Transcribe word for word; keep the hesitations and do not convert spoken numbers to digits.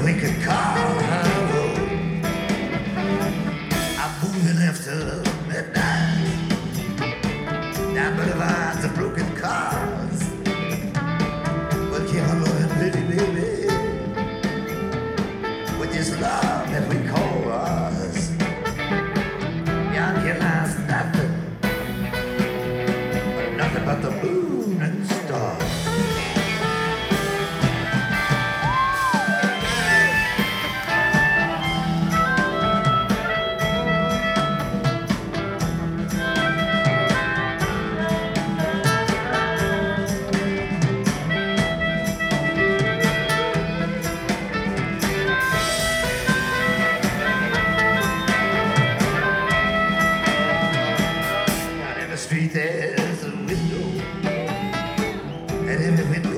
we could call home. I'm moving after midnight. Down boulevards of broken cars. We'll keep on moving, baby, baby, with this love that we call ours. Beyond here lies nothing, but nothing but the moon and stars. Street there's a window, and in the window